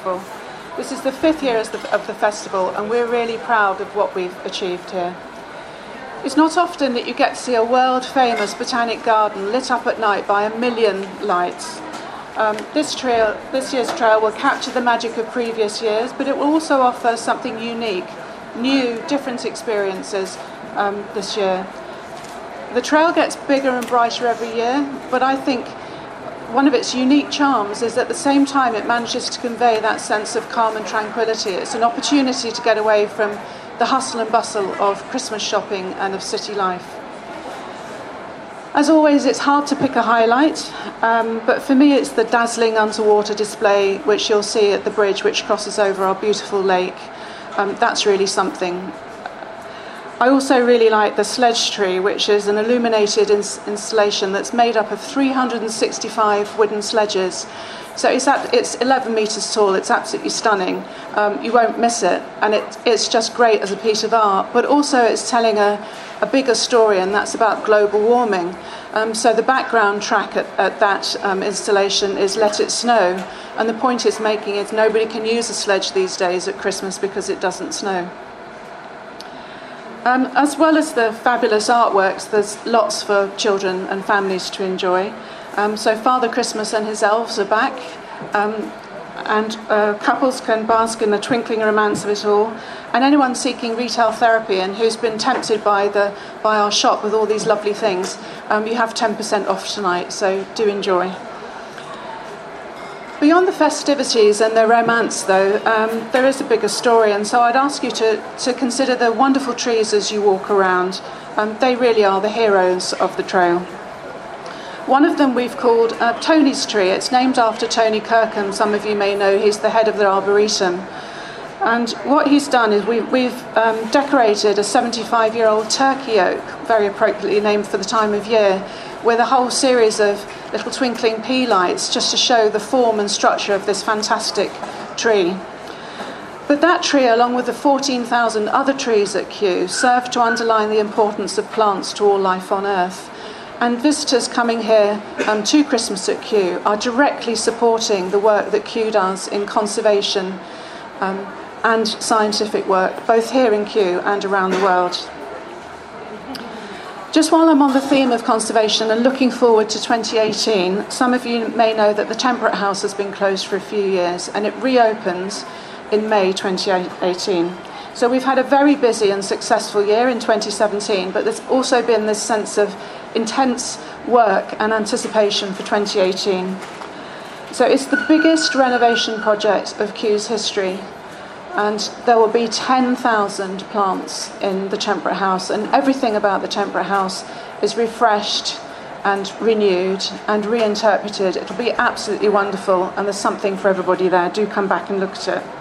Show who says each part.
Speaker 1: wonderful. This is the 5th year of the festival, and we're really proud of what we've achieved here. It's not often that you get to see a world-famous botanic garden lit up at night by 1 million lights. This year's trail will capture the magic of previous years, but it will also offer something unique, new, different experiences this year. The trail gets bigger and brighter every year, but I think one of its unique charms is at the same time it manages to convey that sense of calm and tranquility. It's an opportunity to get away from the hustle and bustle of Christmas shopping and of city life. As always, it's hard to pick a highlight, but for me it's the dazzling underwater display which you'll see at the bridge which crosses over our beautiful lake. That's really something. I also really like the Sledge Tree, which is an illuminated installation that's made up of 365 wooden sledges. So it's 11 metres tall. It's absolutely stunning. You won't miss it, and it's just great as a piece of art. But also it's telling a bigger story, and that's about global warming. So the background track at that installation is Let It Snow, and the point it's making is nobody can use a sledge these days at Christmas because it doesn't snow. As well as the fabulous artworks, there's lots for children and families to enjoy. So Father Christmas and his elves are back, and couples can bask in the twinkling romance of it all. And anyone seeking retail therapy and who's been tempted by our shop with all these lovely things, you have 10% off tonight, so do enjoy. Beyond the festivities and the romance, though, there is a bigger story, and so I'd ask you to consider the wonderful trees as you walk around. They really are the heroes of the trail. One of them we've called Tony's Tree. It's named after Tony Kirkham. Some of you may know he's the head of the Arboretum. And what he's done is we've decorated a 75-year-old turkey oak, very appropriately named for the time of year, with a whole series of little twinkling pea lights just to show the form and structure of this fantastic tree. But that tree, along with the 14,000 other trees at Kew, serve to underline the importance of plants to all life on Earth. And visitors coming here to Christmas at Kew are directly supporting the work that Kew does in conservation and scientific work, both here in Kew and around the world. Just while I'm on the theme of conservation and looking forward to 2018, some of you may know that the Temperate House has been closed for a few years, and it reopens in May 2018. So we've had a very busy and successful year in 2017, but there's also been this sense of intense work and anticipation for 2018. So it's the biggest renovation project of Kew's history, and there will be 10,000 plants in the Temperate House, and everything about the Temperate House is refreshed and renewed and reinterpreted. It'll be absolutely wonderful, and there's something for everybody there. Do come back and look at it.